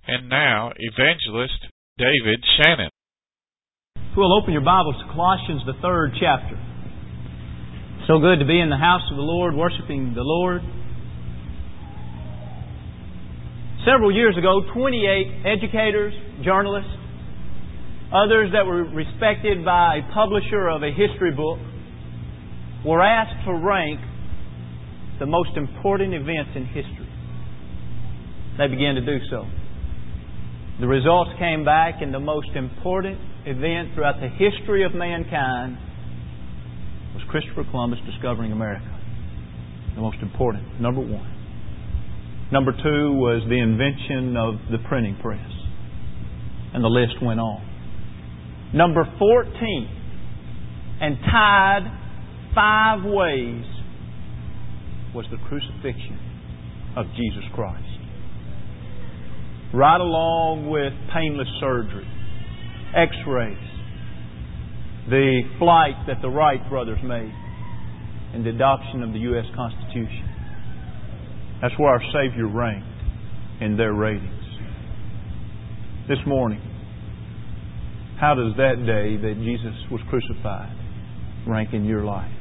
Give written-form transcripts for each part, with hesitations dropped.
And now, Evangelist David Shannon. We'll open your Bibles to Colossians, the 3rd chapter. So good to be in the house of the Lord, worshiping the Lord. Several years ago, 28 educators, journalists, others that were respected by a publisher of a history book, were asked to rank the most important events in history. They began to do so. The results came back, and the most important event throughout the history of mankind was Christopher Columbus discovering America. The most important, number one. Number two was the invention of the printing press. And the list went on. Number 14, and tied 5 ways, was the crucifixion of Jesus Christ. Right along with painless surgery, X-rays, the flight that the Wright brothers made, and the adoption of the U.S. Constitution. That's where our Savior ranked in their ratings. This morning, how does that day that Jesus was crucified rank in your life?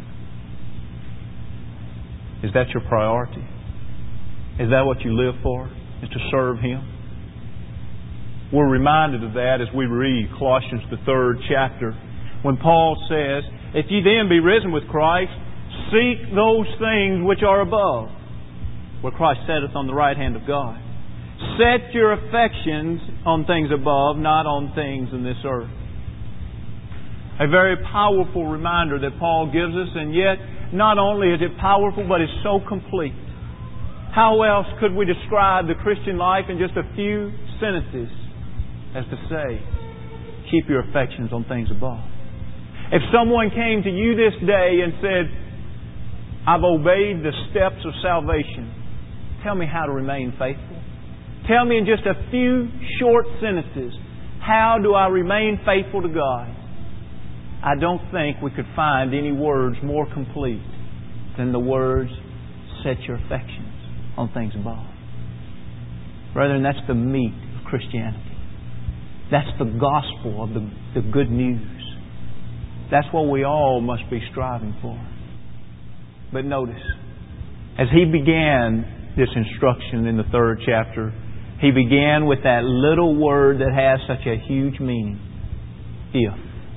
Is that your priority? Is that what you live for? Is to serve Him? We're reminded of that as we read Colossians, the 3rd chapter, when Paul says, "If ye then be risen with Christ, seek those things which are above, where Christ sitteth on the right hand of God. Set your affections on things above, not on things in this earth." A very powerful reminder that Paul gives us, and yet not only is it powerful, but it's so complete. How else could we describe the Christian life in just a few sentences as to say, keep your affections on things above? If someone came to you this day and said, "I've obeyed the steps of salvation. Tell me how to remain faithful. Tell me in just a few short sentences, how do I remain faithful to God?" I don't think we could find any words more complete than the words, "Set your affections on things above." Brethren, that's the meat of Christianity. That's the gospel of the good news. That's what we all must be striving for. But notice, as he began this instruction in the 3rd chapter, he began with that little word that has such a huge meaning. If.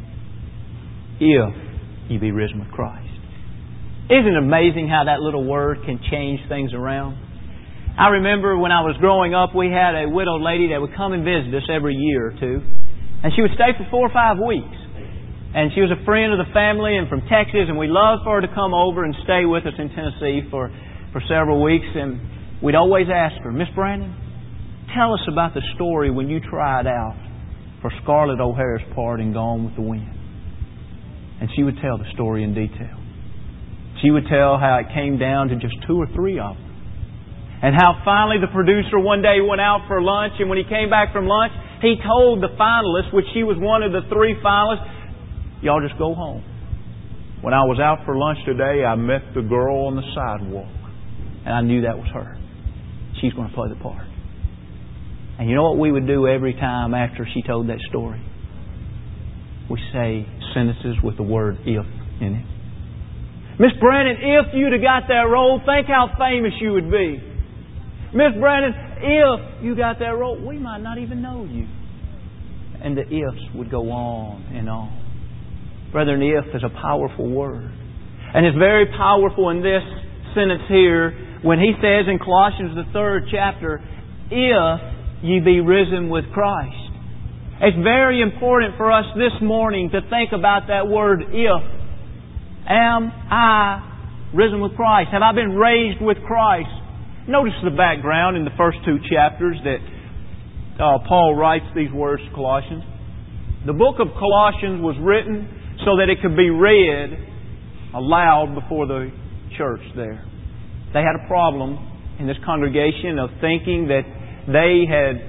If ye be risen with Christ. Isn't it amazing how that little word can change things around? I remember when I was growing up, we had a widowed lady that would come and visit us every year or two. And she would stay for 4 or 5 weeks. And she was a friend of the family and from Texas, and we loved for her to come over and stay with us in Tennessee for several weeks. And we'd always ask her, "Miss Brandon, tell us about the story when you tried out for Scarlett O'Hara's part in Gone with the Wind." And she would tell the story in detail. She would tell how it came down to just 2 or 3 of them. And how finally the producer one day went out for lunch, and when he came back from lunch, he told the finalists, which she was one of the 3 finalists, "Y'all just go home. When I was out for lunch today, I met the girl on the sidewalk, and I knew that was her. She's going to play the part." And you know what we would do every time after she told that story? We say sentences with the word "if" in it. "Miss Brandon, if you'd have got that role, think how famous you would be. Miss Brandon, if you got that role, we might not even know you." And the ifs would go on and on. Brethren, if is a powerful word. And it's very powerful in this sentence here when he says in Colossians, the 3rd chapter, "If ye be risen with Christ." It's very important for us this morning to think about that word "if." Am I risen with Christ? Have I been raised with Christ? Notice the background in the first 2 chapters that Paul writes these words to Colossians. The book of Colossians was written so that it could be read aloud before the church there. They had a problem in this congregation of thinking that they had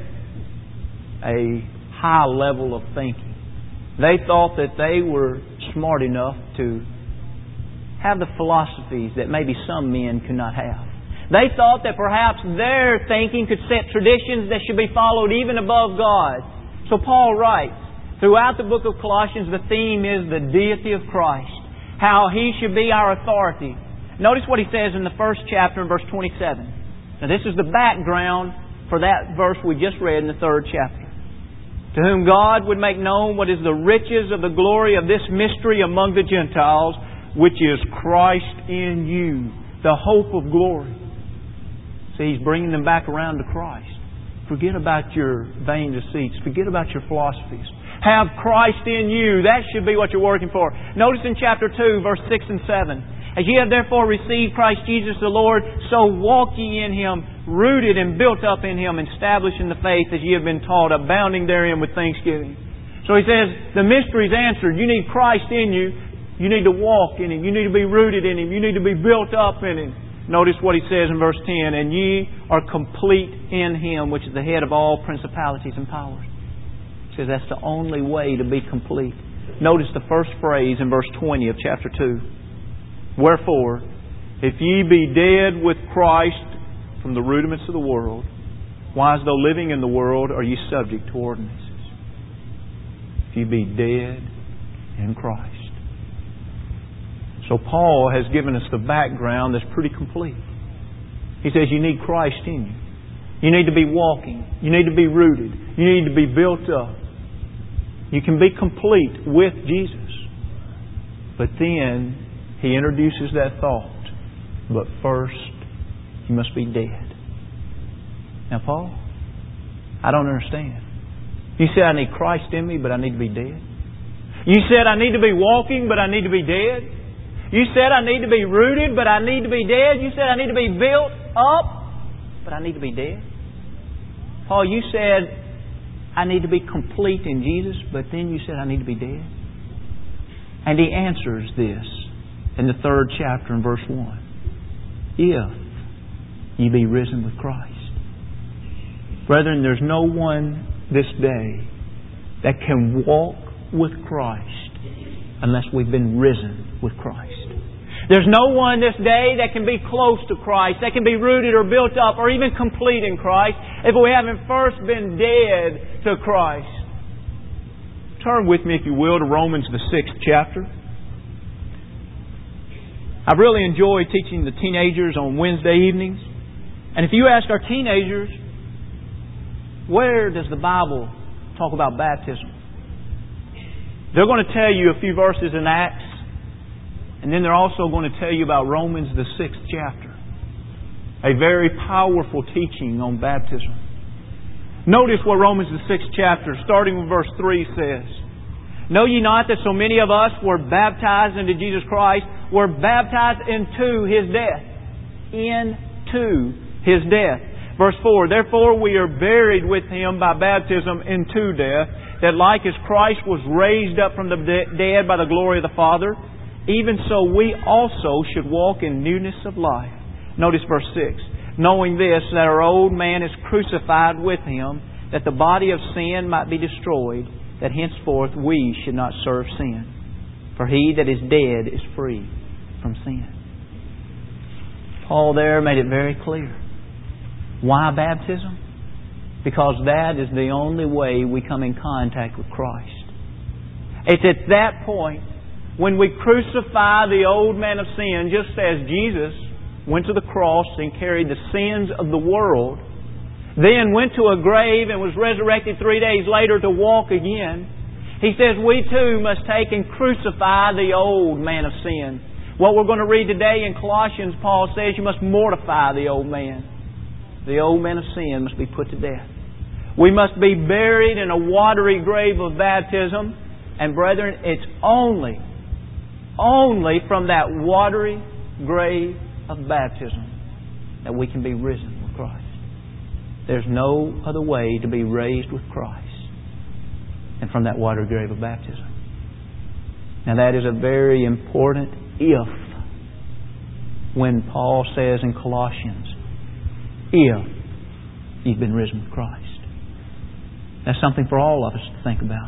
a high level of thinking. They thought that they were smart enough to have the philosophies that maybe some men could not have. They thought that perhaps their thinking could set traditions that should be followed even above God. So Paul writes, throughout the book of Colossians, the theme is the deity of Christ, how He should be our authority. Notice what he says in the first chapter in verse 27. Now this is the background for that verse we just read in the third chapter. To whom God would make known what is the riches of the glory of this mystery among the Gentiles, which is Christ in you, the hope of glory. See, He's bringing them back around to Christ. Forget about your vain deceits. Forget about your philosophies. Have Christ in you. That should be what you're working for. Notice in chapter 2, verse 6 and 7. As ye have therefore received Christ Jesus the Lord, so walk ye in Him, rooted and built up in Him, established in the faith as ye have been taught, abounding therein with thanksgiving. So he says, the mystery's answered. You need Christ in you. You need to walk in Him. You need to be rooted in Him. You need to be built up in Him. Notice what he says in verse 10, and ye are complete in Him, which is the head of all principalities and powers. He says that's the only way to be complete. Notice the first phrase in verse 20 of chapter 2. Wherefore, if ye be dead with Christ from the rudiments of the world, why as though living in the world are ye subject to ordinances? If ye be dead in Christ. So Paul has given us the background that's pretty complete. He says you need Christ in you. You need to be walking. You need to be rooted. You need to be built up. You can be complete with Jesus. But then he introduces that thought. But first, you must be dead. Now, Paul, I don't understand. You said I need Christ in me, but I need to be dead. You said I need to be walking, but I need to be dead. You said I need to be rooted, but I need to be dead. You said I need to be built up, but I need to be dead. Paul, you said I need to be complete in Jesus, but then you said I need to be dead. And he answers this in the third chapter in verse 1. If ye be risen with Christ. Brethren, there's no one this day that can walk with Christ unless we've been risen with Christ. There's no one this day that can be close to Christ, that can be rooted or built up or even complete in Christ if we haven't first been dead to Christ. Turn with me, if you will, to Romans the 6th chapter. I've really enjoyed teaching the teenagers on Wednesday evenings. And if you ask our teenagers, where does the Bible talk about baptism? They're going to tell you a few verses in Acts. And then they're also going to tell you about Romans the 6th chapter. A very powerful teaching on baptism. Notice what Romans the 6th chapter, starting with verse 3, says. Know ye not that so many of us were baptized into Jesus Christ, were baptized into His death. Into His death. Verse 4, therefore we are buried with Him by baptism into death, that like as Christ was raised up from the dead by the glory of the Father, even so we also should walk in newness of life. Notice verse 6. Knowing this, that our old man is crucified with Him, that the body of sin might be destroyed, that henceforth we should not serve sin. For he that is dead is free from sin. Paul there made it very clear. Why baptism? Because that is the only way we come in contact with Christ. It's at that point when we crucify the old man of sin, just as Jesus went to the cross and carried the sins of the world, then went to a grave and was resurrected 3 days later to walk again. He says we too must take and crucify the old man of sin. What we're going to read today in Colossians, Paul says you must mortify the old man. The old man of sin must be put to death. We must be buried in a watery grave of baptism. And brethren, it's only from that watery grave of baptism that we can be risen with Christ. There's no other way to be raised with Christ than from that watery grave of baptism. Now that is a very important if when Paul says in Colossians, if you've been risen with Christ. That's something for all of us to think about.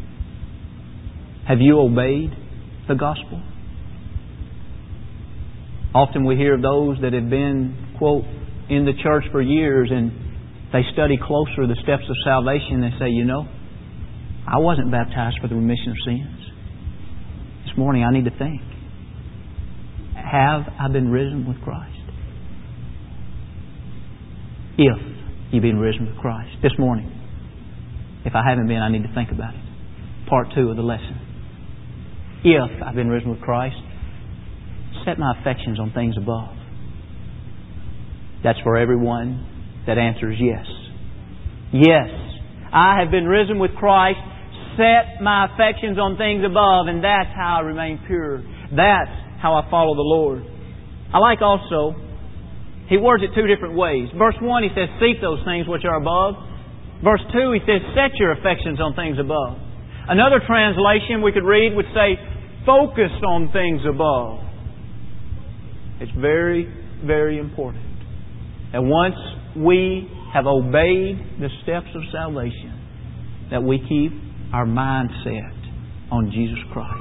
Have you obeyed the gospel? Often we hear of those that have been quote, in the church for years and they study closer the steps of salvation, they say, I wasn't baptized for the remission of sins. This morning I need to think. Have I been risen with Christ? If you've been risen with Christ. This morning, if I haven't been, I need to think about it. Part 2 of the lesson. If I've been risen with Christ, set my affections on things above. That's for everyone that answers yes. Yes, I have been risen with Christ. Set my affections on things above, and that's how I remain pure. That's how I follow the Lord. I like also, he words it 2 different ways. Verse 1, he says, seek those things which are above. Verse 2, he says, set your affections on things above. Another translation we could read would say, focus on things above. It's very, very important. And once we have obeyed the steps of salvation, that we keep our mind set on Jesus Christ.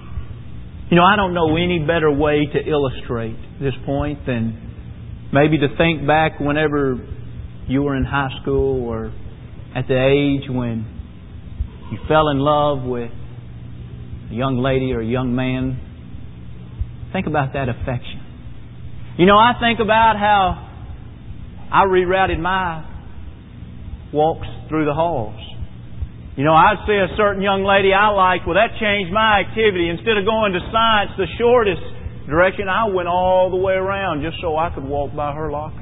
I don't know any better way to illustrate this point than maybe to think back whenever you were in high school or at the age when you fell in love with a young lady or a young man. Think about that affection. I think about how I rerouted my walks through the halls. I'd see a certain young lady I liked. Well, that changed my activity. Instead of going to science, the shortest direction, I went all the way around just so I could walk by her locker.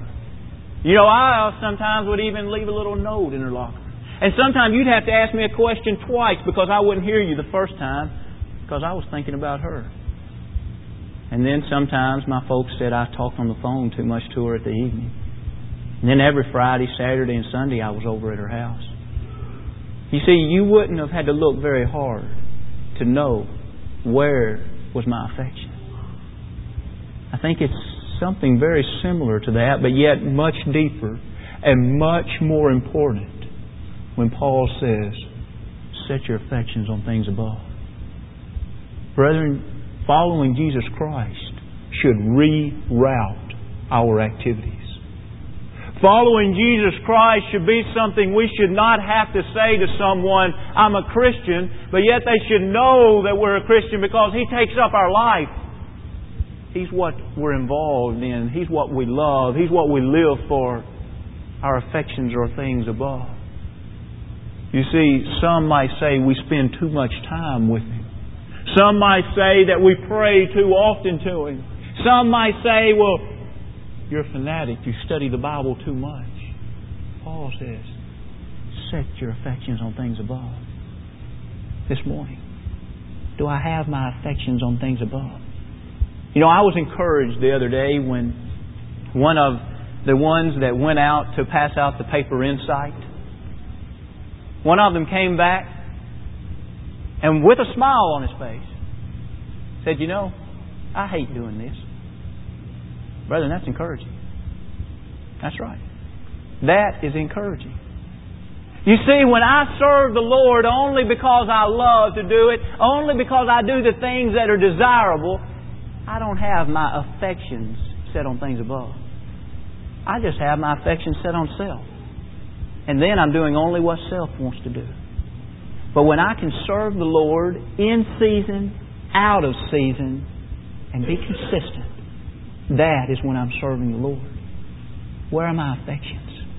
I sometimes would even leave a little note in her locker. And sometimes you'd have to ask me a question twice because I wouldn't hear you the first time because I was thinking about her. And then sometimes my folks said I talked on the phone too much to her at the evening. And then every Friday, Saturday, and Sunday I was over at her house. You see, you wouldn't have had to look very hard to know where was my affection. I think it's something very similar to that, but yet much deeper and much more important when Paul says, set your affections on things above. Brethren, following Jesus Christ should reroute our activities. Following Jesus Christ should be something we should not have to say to someone, I'm a Christian, but yet they should know that we're a Christian because He takes up our life. He's what we're involved in. He's what we love. He's what we live for. Our affections are things above. You see, some might say we spend too much time with Him. Some might say that we pray too often to Him. Some might say, well, you're a fanatic. You study the Bible too much. Paul says, set your affections on things above. This morning, do I have my affections on things above? I was encouraged the other day when one of the ones that went out to pass out the paper insight, one of them came back and with a smile on his face said, I hate doing this. Brethren, that's encouraging. That's right. That is encouraging. You see, when I serve the Lord only because I love to do it, only because I do the things that are desirable, I don't have my affections set on things above. I just have my affections set on self. And then I'm doing only what self wants to do. But when I can serve the Lord in season, out of season, and be consistent, that is when I'm serving the Lord. Where are my affections?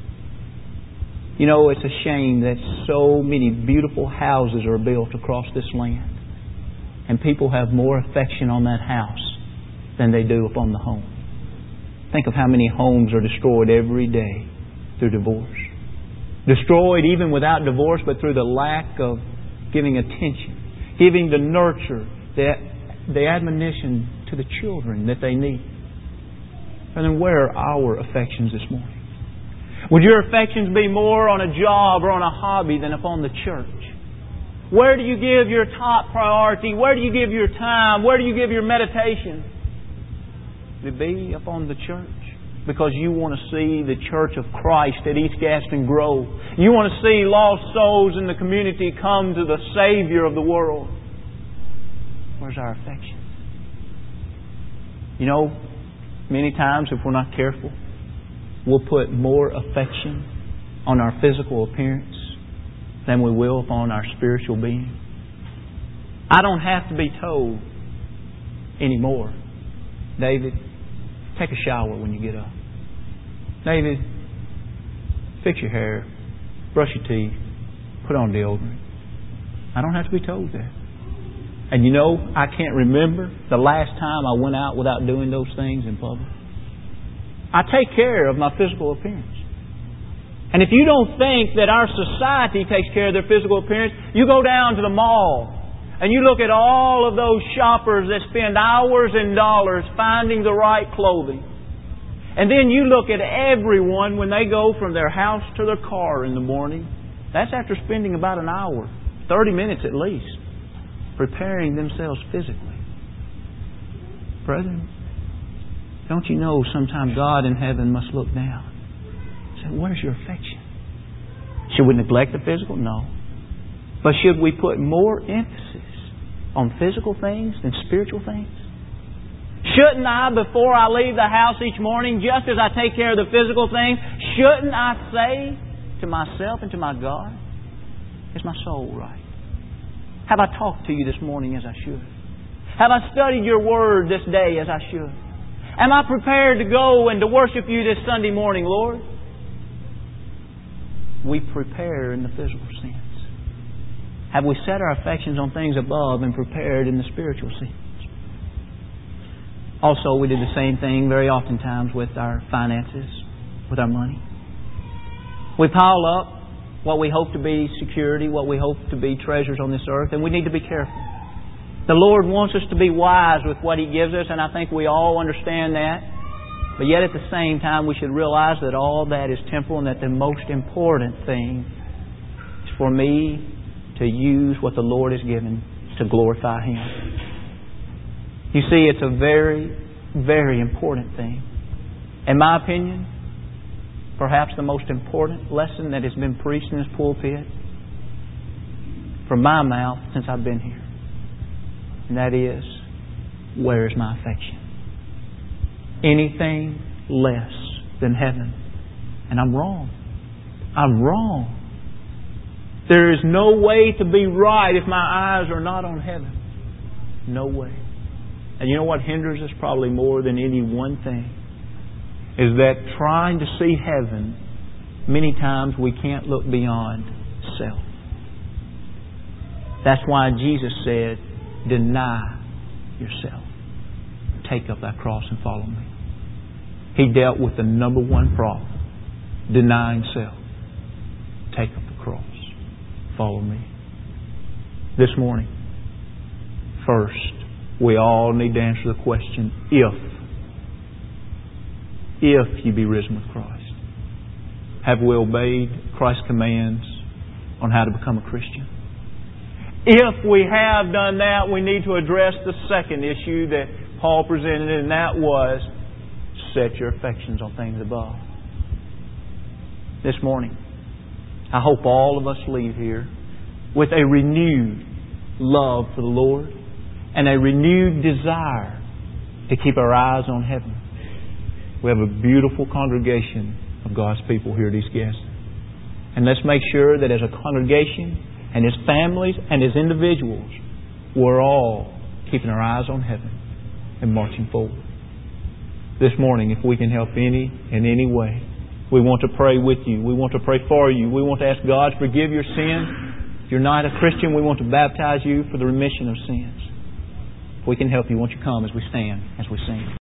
It's a shame that so many beautiful houses are built across this land. And people have more affection on that house than they do upon the home. Think of how many homes are destroyed every day through divorce. Destroyed even without divorce, but through the lack of giving attention, giving the nurture, the admonition to the children that they need. And then where are our affections this morning? Would your affections be more on a job or on a hobby than upon the church? Where do you give your top priority? Where do you give your time? Where do you give your meditation? Would it be upon the church? Because you want to see the church of Christ at East Gaston grow. You want to see lost souls in the community come to the Savior of the world. Where's our affection? Many times if we're not careful, we'll put more affection on our physical appearance than we will upon our spiritual being. I don't have to be told anymore, David, take a shower when you get up. David, fix your hair, brush your teeth, put on deodorant. I don't have to be told that. And you know, I can't remember the last time I went out without doing those things in public. I take care of my physical appearance. And if you don't think that our society takes care of their physical appearance, you go down to the mall and you look at all of those shoppers that spend hours and dollars finding the right clothing. And then you look at everyone when they go from their house to their car in the morning. That's after spending about an hour, 30 minutes at least, preparing themselves physically. Brethren, don't you know sometimes God in heaven must look down and say, where's your affection? Should we neglect the physical? No. But should we put more emphasis on physical things than spiritual things? Shouldn't I, before I leave the house each morning, just as I take care of the physical things, shouldn't I say to myself and to my God, is my soul right? Have I talked to you this morning as I should? Have I studied your Word this day as I should? Am I prepared to go and to worship you this Sunday morning, Lord? We prepare in the physical sense. Have we set our affections on things above and prepared in the spiritual sense? Also, we did the same thing very oftentimes with our finances, with our money. We pile up what we hope to be security, what we hope to be treasures on this earth, and we need to be careful. The Lord wants us to be wise with what He gives us, and I think we all understand that. But yet at the same time, we should realize that all that is temporal and that the most important thing is for me to use what the Lord has given to glorify Him. You see, it's a very, very important thing. In my opinion, perhaps the most important lesson that has been preached in this pulpit from my mouth since I've been here. And that is, where is my affection? Anything less than heaven. And I'm wrong. I'm wrong. There is no way to be right if my eyes are not on heaven. No way. And you know what hinders us probably more than any one thing? Is that trying to see heaven, many times we can't look beyond self. That's why Jesus said, deny yourself. Take up thy cross and follow me. He dealt with the number one problem. Denying self. Take up the cross. Follow me. This morning, first, we all need to answer the question, if you be risen with Christ. Have we obeyed Christ's commands on how to become a Christian? If we have done that, we need to address the second issue that Paul presented, and that was, set your affections on things above. This morning, I hope all of us leave here with a renewed love for the Lord and a renewed desire to keep our eyes on heaven. We have a beautiful congregation of God's people here at East Gadsden. And let's make sure that as a congregation and as families and as individuals, we're all keeping our eyes on heaven and marching forward. This morning, if we can help in any way, we want to pray with you. We want to pray for you. We want to ask God to forgive your sins. If you're not a Christian, we want to baptize you for the remission of sins. If we can help you, won't you come as we stand, as we sing.